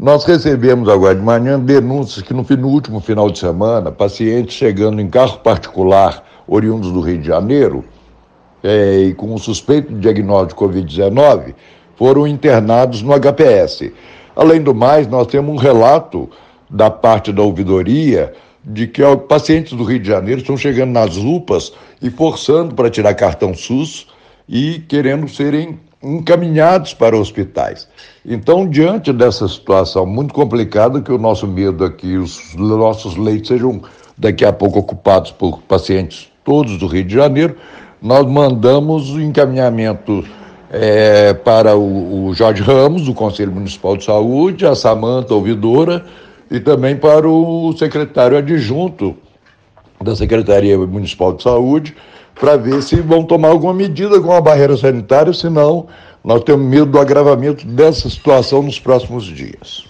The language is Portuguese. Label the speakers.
Speaker 1: Nós recebemos agora de manhã denúncias que no último final de semana, pacientes chegando em carro particular, oriundos do Rio de Janeiro, e com um suspeito de diagnóstico de Covid-19, foram internados no HPS. Além do mais, nós temos um relato da parte da ouvidoria de que pacientes do Rio de Janeiro estão chegando nas UPAs e forçando para tirar cartão SUS e querendo serem encaminhados para hospitais. Então, diante dessa situação muito complicada, que o nosso medo é que os nossos leitos sejam daqui a pouco ocupados por pacientes todos do Rio de Janeiro, nós mandamos o encaminhamento para o Jorge Ramos, do Conselho Municipal de Saúde, a Samanta, ouvidora, e também para o secretário adjunto da Secretaria Municipal de Saúde, para ver se vão tomar alguma medida com a barreira sanitária, senão nós temos medo do agravamento dessa situação nos próximos dias.